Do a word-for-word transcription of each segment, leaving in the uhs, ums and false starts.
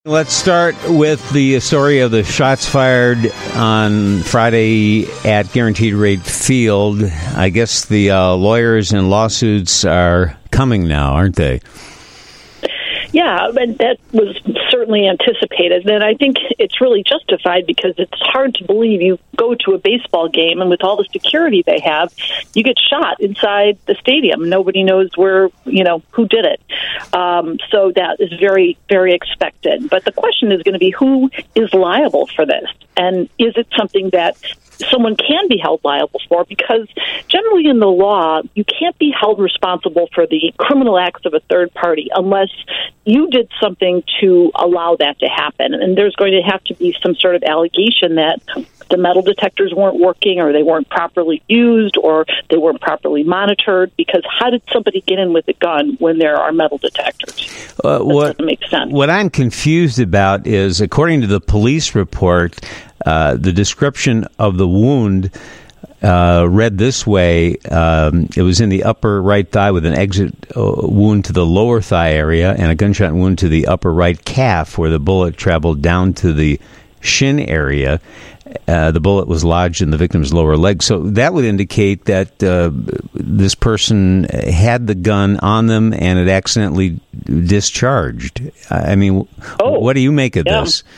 Let's start with the story of the shots fired on Friday at Guaranteed Rate Field. I guess the uh, lawyers and lawsuits are coming now, aren't they? Yeah, and that was certainly anticipated. And I think it's really justified because it's hard to believe you go to a baseball game and with all the security they have, you get shot inside the stadium. Nobody knows where, you know, who did it. Um, so that is very, very expected. But the question is going to be who is liable for this? And is it something that someone can be held liable for? Because generally in the law, you can't be held responsible for the criminal acts of a third party unless you did something to allow that to happen. And there's going to have to be some sort of allegation that the metal detectors weren't working or they weren't properly used or they weren't properly monitored, because how did somebody get in with a gun when there are metal detectors? Uh, that what, doesn't make sense. What I'm confused about is, according to the police report, uh, the description of the wound uh, read this way. Um, it was in the upper right thigh with an exit uh, wound to the lower thigh area and a gunshot wound to the upper right calf where the bullet traveled down to the shin area. Uh, the bullet was lodged in the victim's lower leg. So that would indicate that uh, this person had the gun on them and it accidentally discharged. I mean, oh, what do you make of yeah. this?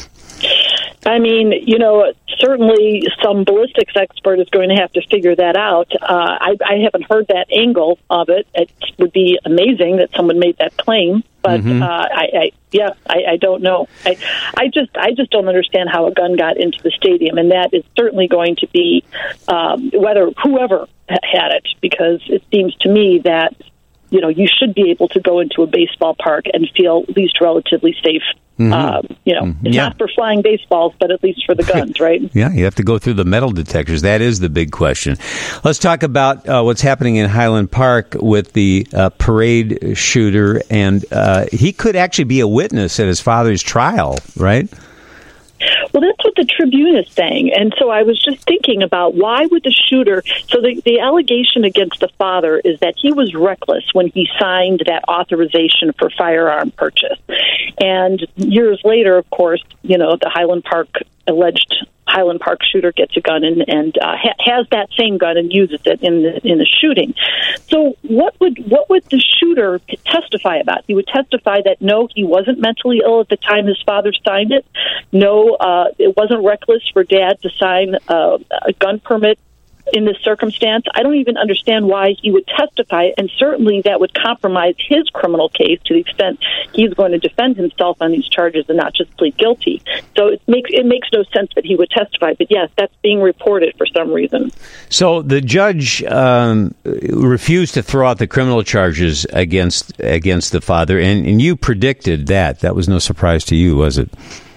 I mean, you know, certainly some ballistics expert is going to have to figure that out. Uh, I, I haven't heard that angle of it. It would be amazing that someone made that claim, but Mm-hmm. uh, I, I, yeah, I, I don't know. I, I just, I just don't understand how a gun got into the stadium, and that is certainly going to be um, whether whoever had it, because it seems to me that, you know, you should be able to go into a baseball park and feel at least relatively safe. Mm-hmm. Um, you know, it's yeah. not for flying baseballs, but at least for the guns, right? Yeah, you have to go through the metal detectors. That is the big question. Let's talk about uh, what's happening in Highland Park with the uh, parade shooter, and uh, he could actually be a witness at his father's trial, right? Well, that's what the Tribune is saying. And so I was just thinking about why would the shooter... So the, the allegation against the father is that he was reckless when he signed that authorization for firearm purchase. And years later, of course, you know, the Highland Park alleged Highland Park shooter gets a gun and, and uh, ha- has that same gun and uses it in the in the shooting. So what would what would the shooter testify about? He would testify that no, he wasn't mentally ill at the time his father signed it. No, uh, it wasn't reckless for Dad to sign uh, a gun permit in this circumstance. I don't even understand why he would testify, and certainly that would compromise his criminal case to the extent he's going to defend himself on these charges and not just plead guilty. So it makes it makes no sense that he would testify, but yes, that's being reported for some reason. So the judge um, refused to throw out the criminal charges against against the father, and, and you predicted that. That was no surprise to you, was it?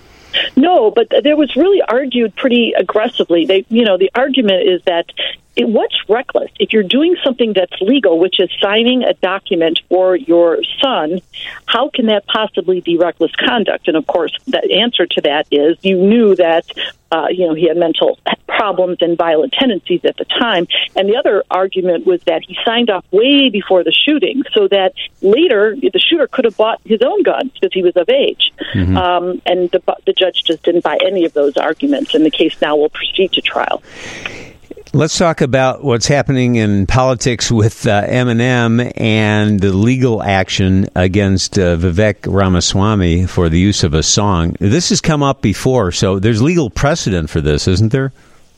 No, but there was really argued pretty aggressively. They, you know, the argument is that it, what's reckless? If you're doing something that's legal, which is signing a document for your son, how can that possibly be reckless conduct? And of course, the answer to that is you knew that, uh, you know, he had mental problems and violent tendencies at the time. And the other argument was that he signed off way before the shooting, so that later the shooter could have bought his own guns because he was of age. Mm-hmm. Um, and the, the judge just didn't buy any of those arguments, and the case now will proceed to trial. Let's talk about what's happening in politics with uh, Eminem and the legal action against uh, Vivek Ramaswamy for the use of a song. This has come up before, so there's legal precedent for this, isn't there?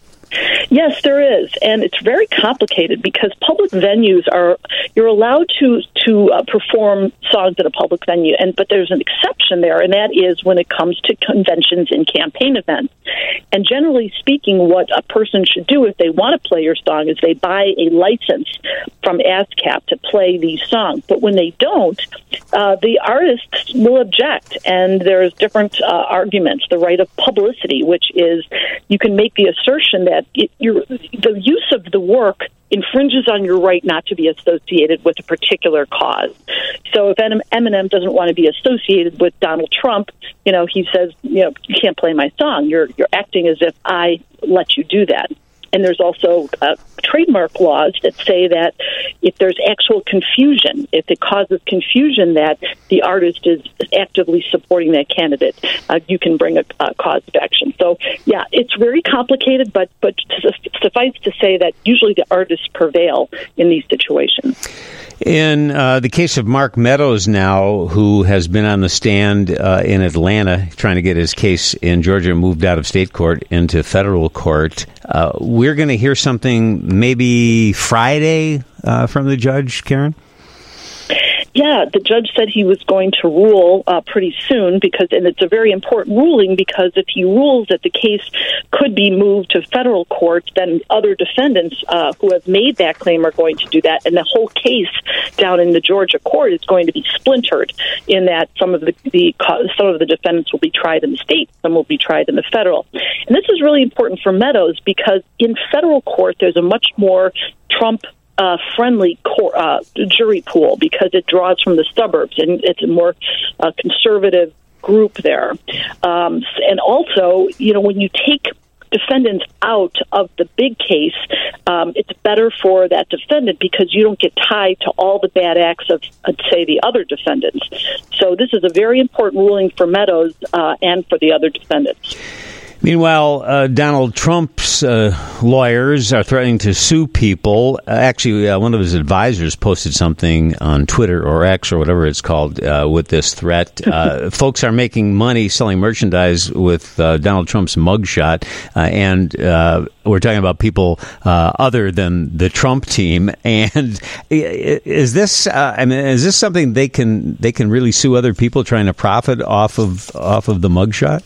Yes, there is, and it's very complicated because public venues are, you're allowed to to uh, perform songs at a public venue, and but there's an exception there, and that is when it comes to conventions and campaign events. And generally speaking, what a person should do if they want to play your song is they buy a license from ASCAP to play these songs. But when they don't, uh, the artists will object, and there's different uh, arguments. The right of publicity, which is you can make the assertion that it, Your, the use of the work infringes on your right not to be associated with a particular cause. So if Eminem doesn't want to be associated with Donald Trump, you know, he says, you know, you can't play my song. You're you're acting as if I let you do that. and there's also uh, trademark laws that say that if there's actual confusion, if it causes confusion that the artist is actively supporting that candidate, uh, you can bring a, a cause of action. So, yeah, it's very complicated, but but suffice to say that usually the artists prevail in these situations. In uh, the case of Mark Meadows now, who has been on the stand uh, in Atlanta trying to get his case in Georgia moved out of state court into federal court, uh, we're going to hear something maybe Friday uh, from the judge, Karen? Yeah, the judge said he was going to rule uh, pretty soon, because, and it's a very important ruling, because if he rules that the case could be moved to federal court, then other defendants uh, who have made that claim are going to do that, and the whole case down in the Georgia court is going to be splintered in that some of the, the some of the defendants will be tried in the state, some will be tried in the federal. And this is really important for Meadows, because in federal court there's a much more Trump Uh, friendly core, uh, jury pool, because it draws from the suburbs, and it's a more uh, conservative group there. Um, and also, you know, when you take defendants out of the big case, um, it's better for that defendant, because you don't get tied to all the bad acts of, I'd say, the other defendants. So this is a very important ruling for Meadows uh, and for the other defendants. Meanwhile, uh, Donald Trump's uh, lawyers are threatening to sue people. Uh, actually, uh, one of his advisors posted something on Twitter or X or whatever it's called uh, with this threat. Uh, folks are making money selling merchandise with uh, Donald Trump's mugshot, uh, and uh, we're talking about people uh, other than the Trump team. And is this, uh, I mean, is this something they can they can really sue other people trying to profit off of off of the mugshot?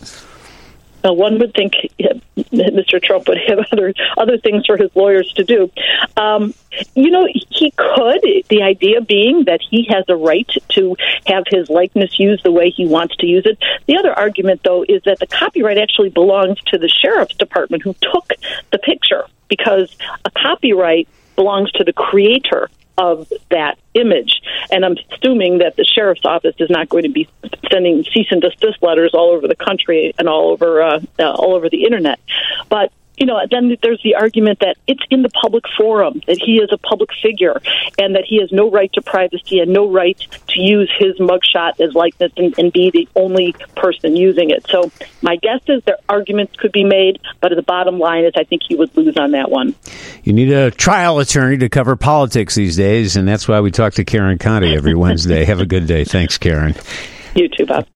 Uh, one would think uh, Mister Trump would have other other things for his lawyers to do. Um, you know, he could. The idea being that he has a right to have his likeness used the way he wants to use it. The other argument, though, is that the copyright actually belongs to the sheriff's department who took the picture, because a copyright belongs to the creator of that image. And I'm assuming that the sheriff's office is not going to be sending cease and desist letters all over the country and all over uh, uh, all over the internet. But you know, then there's the argument that it's in the public forum, that he is a public figure, and that he has no right to privacy and no right to use his mugshot as likeness and, and be the only person using it. So my guess is that arguments could be made, but the bottom line is I think he would lose on that one. You need a trial attorney to cover politics these days, and that's why we talk to Karen Conte every Wednesday. Have a good day. Thanks, Karen. You too, Bob.